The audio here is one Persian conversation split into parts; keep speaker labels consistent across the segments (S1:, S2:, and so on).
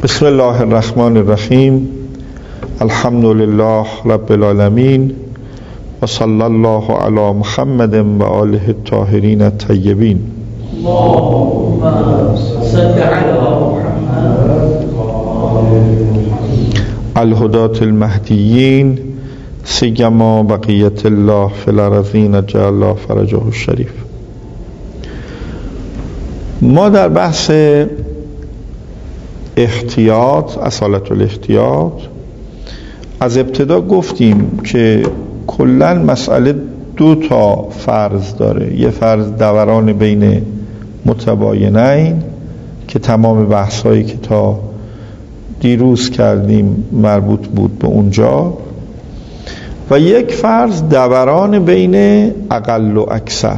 S1: بسم الله الرحمن الرحیم. الحمد لله رب العالمین و صلی الله علی محمد و آله الطاهرین الطیبین.
S2: اللهم صل علی محمد
S1: الهداة المهدیین سیما بقیت الله فی الارضین جعل الله فرجه الشریف. ما در بحث احتیاط، اصالت الاحتیاط، از ابتدا گفتیم که کلاً مسئله دو تا فرض داره. یه فرض دوران بین متباینین که تمام بحث‌هایی که تا دیروز کردیم مربوط بود به اونجا، و یک فرض دوران بین اقل و اکثر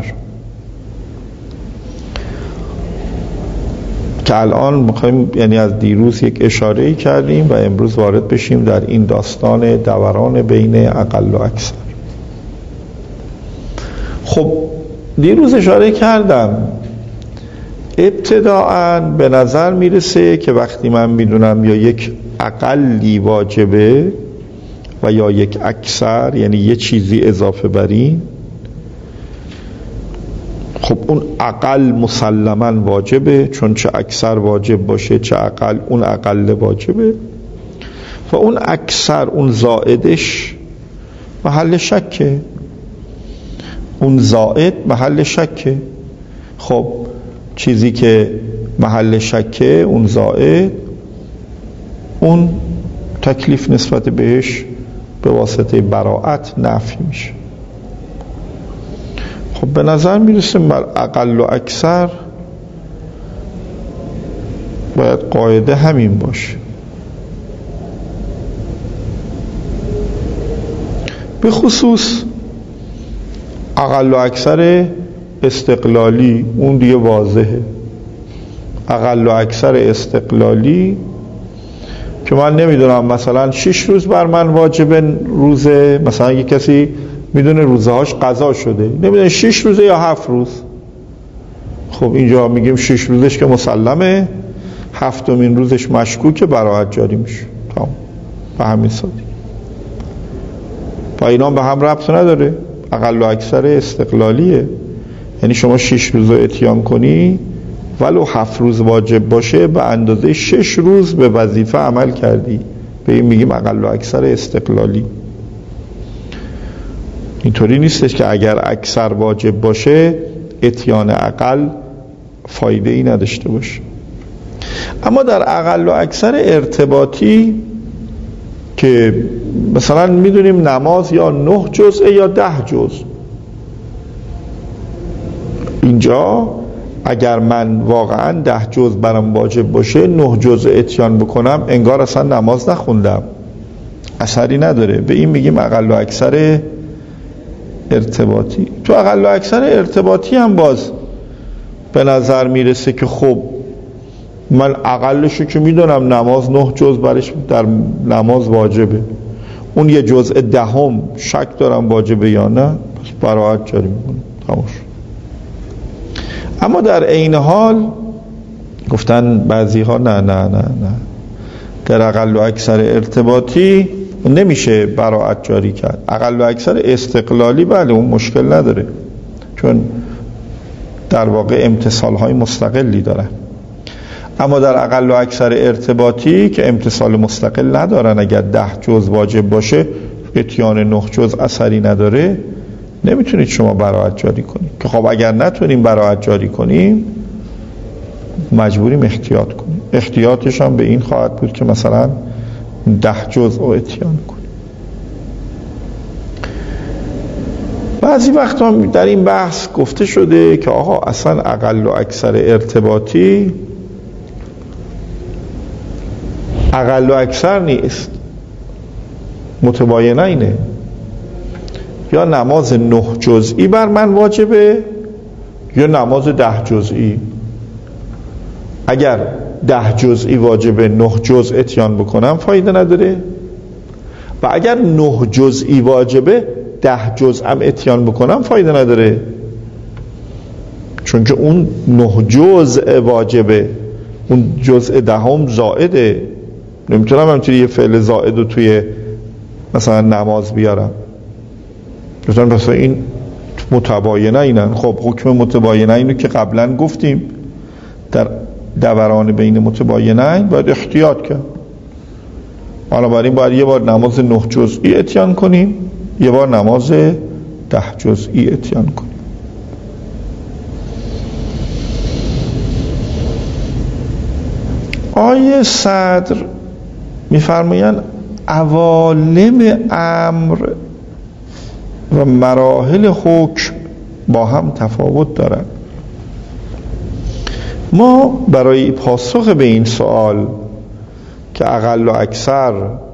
S1: که الان میخوایم، یعنی از دیروز یک اشاره‌ای کردیم و امروز وارد بشیم در این داستان دوران بین اقل و اکثر. خب دیروز اشاره کردم ابتداءً به نظر میرسه که وقتی من میدونم یا یک اقلی واجبه و یا یک اکثر، یعنی یه چیزی اضافه بر این، خب اون اقل مسلماً واجبه، چون چه اکثر واجب باشه چه اقل، اون اقل واجبه و اون اکثر، اون زائدش محل شکه، اون زائد محل شکه. خب چیزی که محل شکه، اون زائد، اون تکلیف نسبت بهش به واسطه براءت نفی میشه. خب به نظر میرسه بر اقل و اکثر باید قاعده همین باشه. به خصوص اقل و اکثر استقلالی، اون دیگه واضحه. اقل و اکثر استقلالی که من نمیدونم مثلا 6 روز بر من واجبه روزه، مثلا یک کسی میدونه روزهاش قضا شده، نمیدونه 6 روزه یا 7 روز. خب اینجا میگیم 6 روزش که مسلمه، 7مین روزش مشکوکه، براءت جاری میشه. تمام، به همین سادگی. و اینا به هم ربط نداره. اقل و اکثر استقلالیه، یعنی شما 6 روز رو اتیان کنی ولو 7 روز واجب باشه، به اندازه 6 روز به وظیفه عمل کردی. به این میگیم اقل و اکثر استقلالی. اینطوری نیستش که اگر اکثر واجب باشه اتیان اقل فایده ای نداشته باشه. اما در اقل و اکثر ارتباطی که مثلا میدونیم نماز یا 9 جزء یا 10 جزء، اینجا اگر من واقعا 10 جزء برام واجب باشه 9 جزء اتیان بکنم، انگار اصلا نماز نخوندم، اثری نداره. به این میگیم اقل و اکثر ارتباطی. تو اقل و اکثر ارتباطی هم باز به نظر میرسه که خب من اقلشو که میدونم نماز 9 جزء برش در نماز واجبه، اون یه جزء دهم شک دارم واجبه یا نه، پس براءت جاری میکنم، تمام شد. اما در عین حال گفتن بعضی ها نه در اقل و اکثر ارتباطی نمیشه براءت جاری کرد. اقل و اکثر استقلالی بله اون مشکل نداره، چون در واقع امتصال های مستقلی دارن. اما در اقل و اکثر ارتباطی که امتصال مستقل ندارن، اگر 10 جزء واجب باشه اتیان 9 جزء اثری نداره، نمیتونید شما براءت جاری کنید. که خب اگر نتونیم براءت جاری کنیم مجبوریم احتیاط کنیم. احتیاطش هم به این خواهد بود که مثلا 10 جزء رو اتیان کنیم. بعضی وقتا در این بحث گفته شده که آقا اصلا اقل و اکثر ارتباطی اقل و اکثر نیست، متباینینه. یا نماز 9 جزئی بر من واجبه یا نماز 10 جزئی. اگر 10 جزئی واجبه 9 جزء اتیان بکنم فایده نداره، و اگر 9 جزئی واجبه 10 جزء هم اتیان بکنم فایده نداره، چون که اون 9 جزء واجبه، اون جزء دهم زائده، نمیتونم همینطوری یه فعل زائد رو توی مثلا نماز بیارم. مثلا این متباینه اینن. خب حکم متباینه اینو که قبلا گفتیم در دوران بین متباینه باید احتیاط کرد. بنابراین باید یه بار نماز 9 جزئی اتیان کنیم، یه بار نماز 10 جزئی اتیان کنیم. آیه صدر میفرمایند عوالم امر و مراحل حکم با هم تفاوت دارند. ما برای پاسخ به این سوال که اقل و اکثر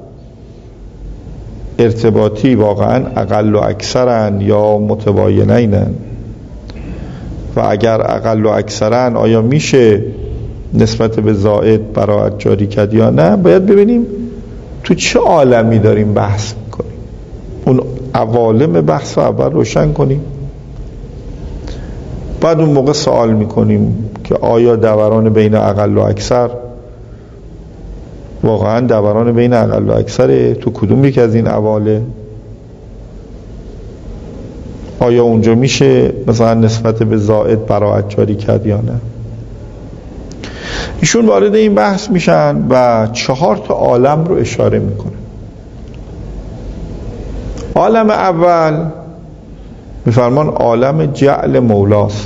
S1: ارتباطی واقعا اقل و اکثرن یا متباینینن و اگر اقل و اکثرن آیا میشه نسبت به زائد براعت جاری کرد یا نه، باید ببینیم تو چه عالمی داریم بحث میکنیم. اون عوالم بحث رو اول روشن کنیم، بعد اون موقع سوال میکنیم که آیا دوران بین اقل و اکثر واقعا دوران بین اقل و اکثره تو کدوم یک از این عوالم؟ آیا اونجا میشه مثلا نسبت به زائد براعت جاری کرد یا نه؟ ایشون وارد این بحث میشن و 4 عالم رو اشاره میکنه. عالم اول میفرمان عالم جعل مولاست،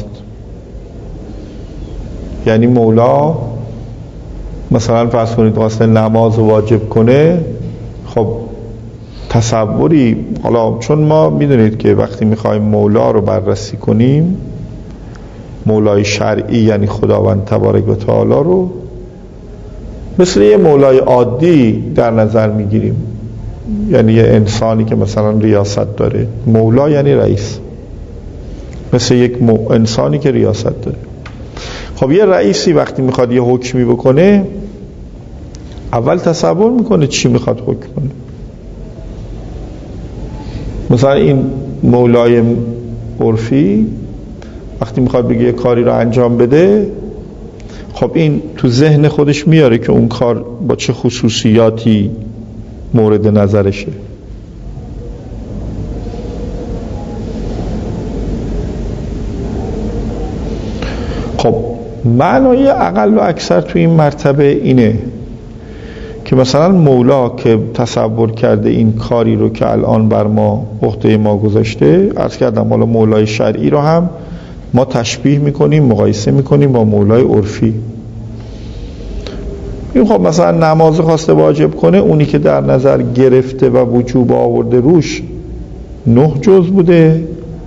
S1: یعنی مولا مثلا فرض کنید واسه نماز واجب کنه. خب تصوری، حالا چون ما میدونید که وقتی میخوایم مولا رو بررسی کنیم، مولای شرعی یعنی خداوند تبارک و تعالی رو مثل یه مولای عادی در نظر میگیریم، یعنی یه انسانی که مثلا ریاست داره. مولا یعنی رئیس، مثل یک انسانی که ریاست داره. خب یه رئیسی وقتی میخواد یه حکمی بکنه اول تصور میکنه چی میخواد حکم کنه. مثلا این مولای عرفی وقتی میخواد بگه یه کاری رو انجام بده، خب این تو ذهن خودش میاره که اون کار با چه خصوصیاتی مورد نظرشه. خب معنای اقل و اکثر تو این مرتبه اینه که مثلا مولا که تصور کرده این کاری رو که الان بر ما عهده ما گذاشته، عرض کردم حالا مولای شرعی رو هم ما تشبیه میکنیم، مقایسه میکنیم با مولای عرفی. این خب مثلا نماز خواسته واجب کنه، اونی که در نظر گرفته و وجوب آورده روش 9 جز بوده،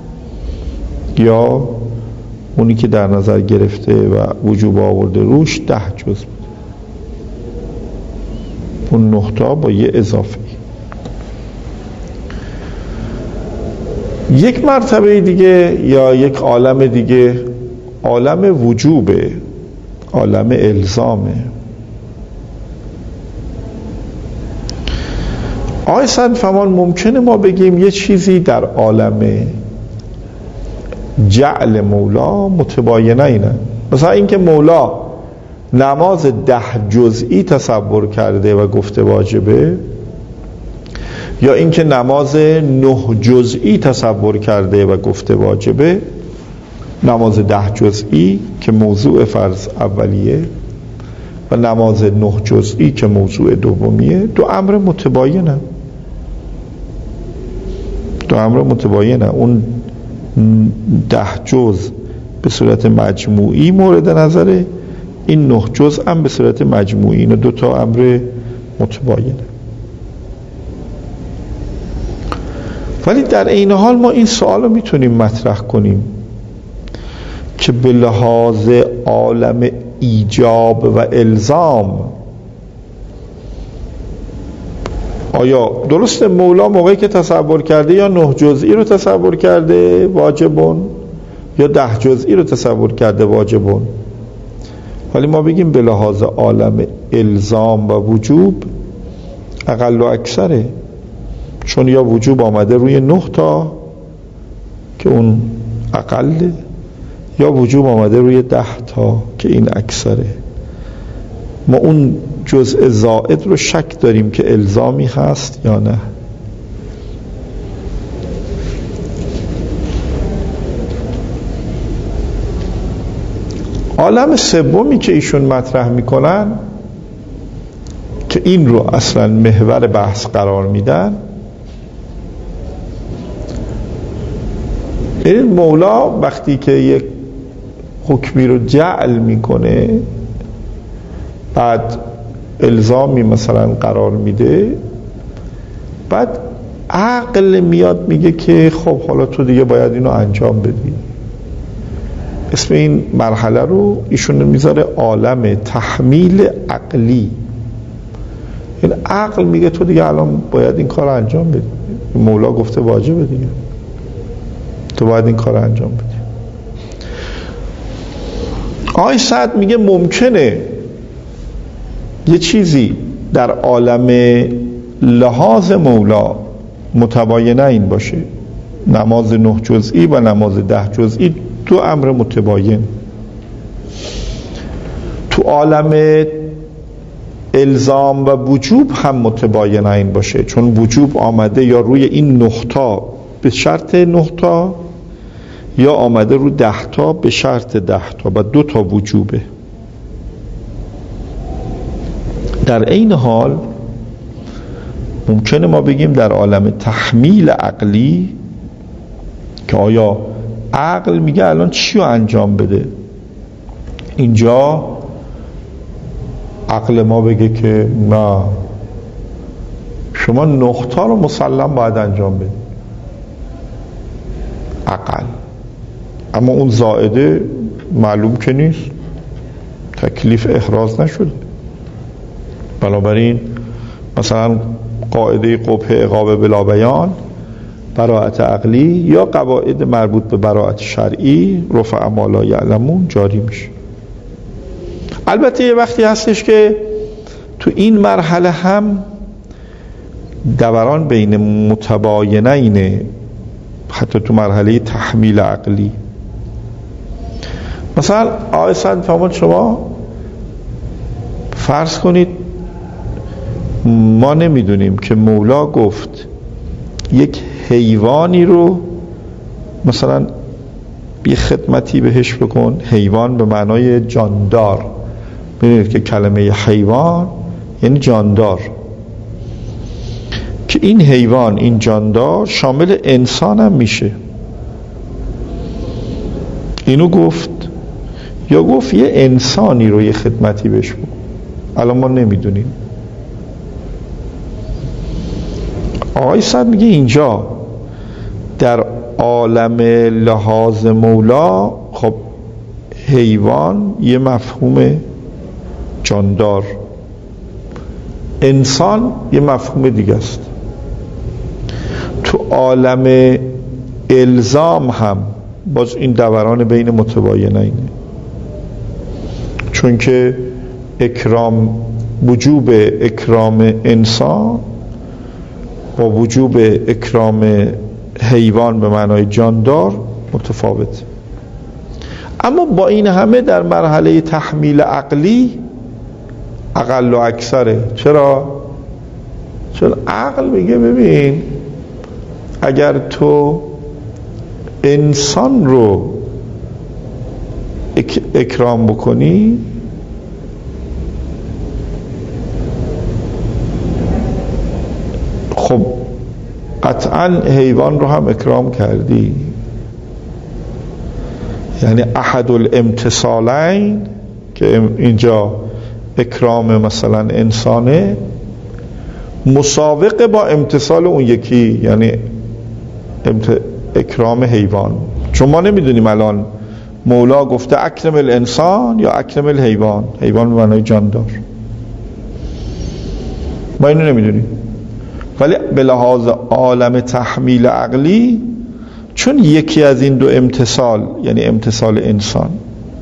S1: یا اونی که در نظر گرفته و وجوب آورده روش 10 جز بوده. اون 9 تا با یه اضافه. یک مرتبه دیگه یا یک عالم دیگه عالم وجوبه، عالم الزامه. آقای صدر فرمان ممکنه ما بگیم یه چیزی در عالم جعل مولا متباینه اینه. مثلا اینکه مولا نماز 10 جزئی تصور کرده و گفته واجبه، یا اینکه نماز 9 جزئی تصور کرده و گفته واجبه. نماز 10 جزئی که موضوع فرض اولیه و نماز 9 جزئی که موضوع دومیه، دو امر متباینه. اون 10 جز به صورت مجموعی مورد نظره، این 9 جز هم به صورت مجموعی. این 2 تا امر متباینه. ولی در این حال ما این سوال رو میتونیم مطرح کنیم که به لحاظ عالم ایجاب و الزام آیا درست مولا موقعی که تصور کرده یا 9 جزئی رو تصور کرده واجبون یا 10 جزئی رو تصور کرده واجبون؟ ولی ما بگیم به لحاظ عالم الزام و وجوب اقل و اکثره، چون یا وجوب آمده روی 9 تا که اون اقله، یا وجوب آمده روی 10 تا که این اکثره. ما اون جزء زائد رو شک داریم که الزامی هست یا نه. عالم سومی که ایشون مطرح میکنن که این رو اصلا محور بحث قرار میدن، این مولا وقتی که یک حکمی رو جعل میکنه، بعد الزامی مثلا قرار میده، بعد عقل میاد میگه که خب حالا تو دیگه باید اینو انجام بدی. اسم این مرحله رو ایشون میذاره عالم تحمیل عقلی. این عقل میگه تو دیگه الان باید این کار رو انجام بدی، مولا گفته واجبه دیگه، تو باید این کار رو انجام بدی. آقای سعد میگه ممکنه یه چیزی در عالم لحاظ مولا متباینه این باشه، نماز 9 جزئی و نماز 10 جزئی دو امر متباین. تو عالم الزام و وجوب هم متباینه این باشه، چون وجوب آمده یا روی این 9 تا به شرط 9 تا، یا آمده رو 10 تا به شرط 10 تا و 2 تا وجوبه. در این حال ممکنه ما بگیم در عالم تحمیل عقلی که آیا عقل میگه الان چی رو انجام بده، اینجا عقل ما بگه که نه، شما 9 تا رو مسلم باید انجام بدید، عقل. اما اون زائده معلوم که نیست، تکلیف احراز نشده. بنابراین مثلا قاعده قبح عقاب بلا بیان، براءت عقلی یا قواعد مربوط به براءت شرعی، رفع ما لا یعلمون، جاری میشه. البته یه وقتی هستش که تو این مرحله هم دوران بین متباینه اینه، حتی تو مرحله تحمیل عقلی. مثلا آقای سعد فرمود شما فرض کنید ما نمیدونیم که مولا گفت یک حیوانی رو مثلا یه خدمتی بهش بکن، حیوان به معنای جاندار. ببینید که کلمه حیوان یعنی جاندار، که این حیوان، این جاندار شامل انسان هم میشه. اینو گفت یا گفت یه انسانی رو یه خدمتی بهش بکن، الان ما نمیدونیم. آقای سعد میگه اینجا در عالم لحاظ مولا خب حیوان یه مفهوم جاندار، انسان یه مفهوم دیگه است. تو عالم الزام هم باز این دوران بین متباینه اینه، چون که اکرام، وجوب اکرام انسان با وجوب اکرام حیوان به معنای جاندار متفاوت. اما با این همه در مرحله تحمیل عقلی اقل و اکثره. چرا؟ چون عقل میگه ببین اگر تو انسان رو اکرام بکنی، خب قطعا حیوان رو هم اکرام کردی. یعنی احد الامتصالین که اینجا اکرام مثلا انسانه، مسابقه با امتصال اون یکی، یعنی اکرام حیوان. چون ما نمیدونیم الان مولا گفته اکرم الانسان یا اکرم الحیوان، حیوان به معنای جاندار، ما اینو نمیدونیم. ولی به لحاظ عالم تحمیل عقلی، چون یکی از این دو امتصال یعنی امتصال انسان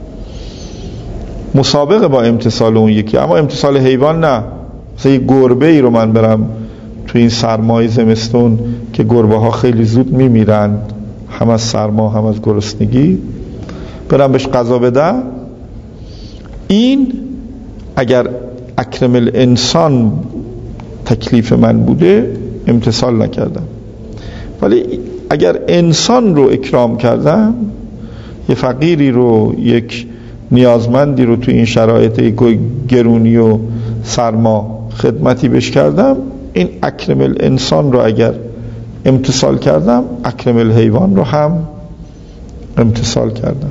S1: مسابقه با امتصال اون یکی، اما امتصال حیوان نه. مثلا یه گربه ای رو من برم تو این سرمای زمستون که گربه ها خیلی زود میمیرند، هم از سرما هم از گرسنگی، برم بهش غذا بدم، این اگر اکرم الانسان تکلیف من بوده امتثال نکردم. ولی اگر انسان رو اکرام کردم، یه فقیری رو، یک نیازمندی رو تو این شرایط گرونی و سرما خدمتی بهش کردم، این اکرم الانسان رو اگر امتثال کردم، اکرم الحیوان رو هم امتثال کردم.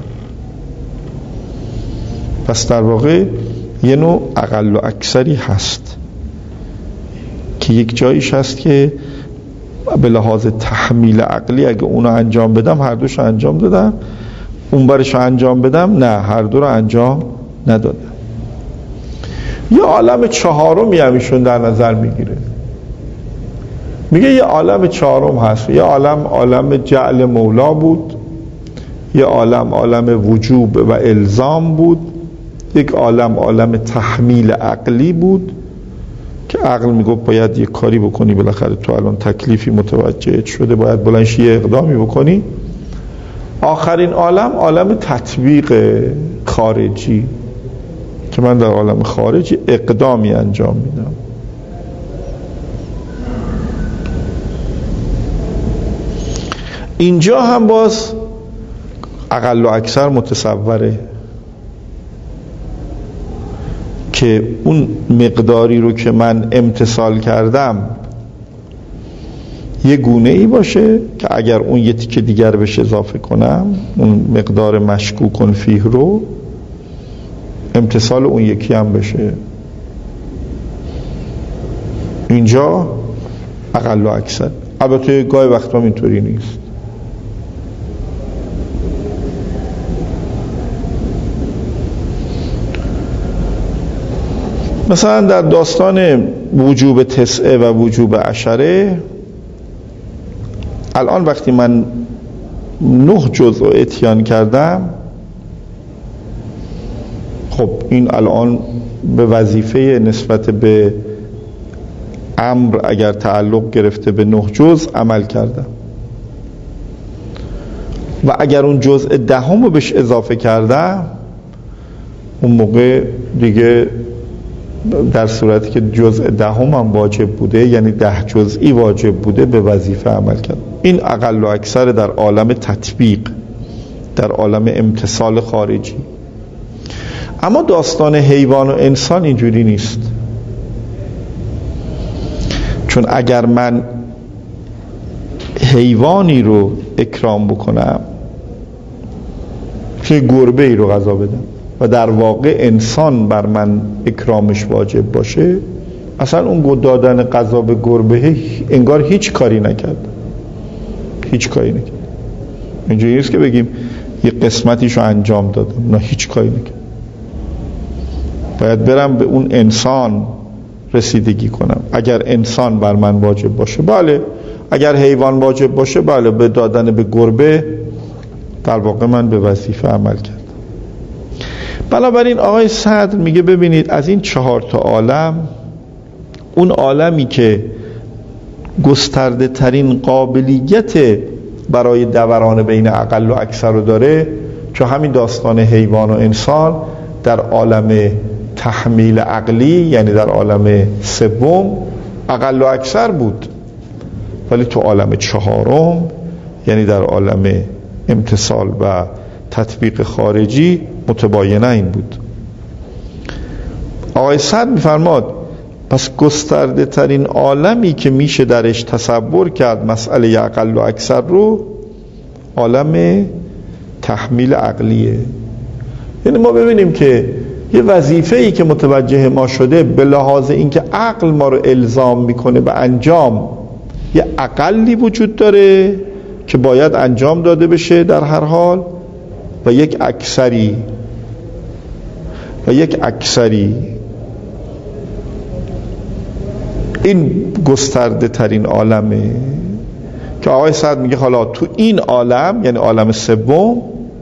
S1: پس در واقع یه نوع اقل و اکثری هست که یک جایش هست که به لحاظ تحمیل عقلی اگه اونو انجام بدم، هر دوش انجام دادم، اون برش انجام بدم نه، هر دو رو انجام ندادم. یه عالم چهارمی همیشون در نظر میگیره، میگه یه عالم چهارم هست. یه عالم جعل مولا بود، یه عالم وجوب و الزام بود، یک عالم تحمیل عقلی بود که عقل میگفت باید یه کاری بکنی، بالاخره تو الان تکلیفی متوجه شده، باید بلنشی یه اقدامی بکنی. آخرین عالم تطبیق خارجی که من در عالم خارجی اقدامی انجام میدم. اینجا هم باز اقل و اکثر متصوره که اون مقداری رو که من امتثال کردم یه گونه ای باشه که اگر اون یه تیکه دیگر بهش اضافه کنم، اون مقدار مشکوکن فیه رو، امتثال اون یکی هم بشه. اینجا اقل و اکثر. البته گاهی وقتا اینطوری نیست. مثلا در داستان وجوب تسعه و وجوب عشره، الان وقتی من 9 جزء رو اتیان کردم، خب این الان به وظیفه نسبت به امر اگر تعلق گرفته به 9 جزء عمل کردم و اگر اون جزء 10 رو بهش اضافه کردم، اون موقع دیگه در صورتی که جزء 10 هم واجب بوده، یعنی 10 جزئی واجب بوده، به وظیفه عمل کرد. این اقل و اکثر در عالم تطبیق، در عالم امتثال خارجی. اما داستان حیوان و انسان اینجوری نیست، چون اگر من حیوانی رو اکرام بکنم که گربه ای رو غذا بدم و در واقع انسان بر من اکرامش واجب باشه، اصلا اون دادن غذا به گربه انگار هیچ کاری نکرد، هیچ کاری نکرد. اینجوری نیست که بگیم یه قسمتیشو انجام دادم، نه، هیچ کاری نکرد. باید برم به اون انسان رسیدگی کنم. اگر انسان بر من واجب باشه بله، اگر حیوان واجب باشه بله، به دادن به گربه در واقع من به وظیفه عمل کردم. بنابراین آقای صدر میگه ببینید از این 4 تا عالم، اون عالمی که گسترده ترین قابلیت برای دوران بین اقل و اکثر رو داره، چون همین داستان حیوان و انسان در عالم تحمیل عقلی، یعنی در عالم سوم اقل و اکثر بود، ولی تو عالم 4م یعنی در عالم امتثال و تطبیق خارجی متباینه این بود. آقای سعد میفرماد پس گسترده ترین عالمی که میشه درش تصور کرد مسئله اقل و اکثر رو، عالم تحمیل عقلیه. یعنی ما ببینیم که یه وظیفه‌ای که متوجه ما شده به لحاظ اینکه عقل ما رو الزام میکنه به انجام، یه اقلی وجود داره که باید انجام داده بشه در هر حال، و یک اکثری. این گسترده ترین عالمه که آقای سعد میگه حالا تو این عالم، یعنی عالم سوم،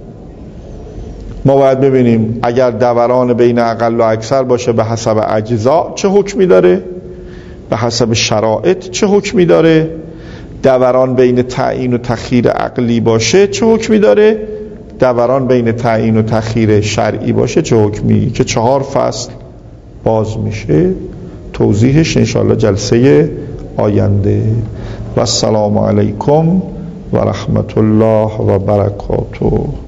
S1: ما باید ببینیم اگر دوران بین اقل و اکثر باشه به حسب اجزا چه حکمی داره، به حسب شرایط چه حکمی داره، دوران بین تعیین و تخییر عقلی باشه چه حکمی داره، دوران بین تعیین و تخییر شرعی باشه چه حکمی، که 4 فصل باز میشه، توضیحش انشاءالله جلسه آینده. و السلام علیکم و رحمت الله و برکاته.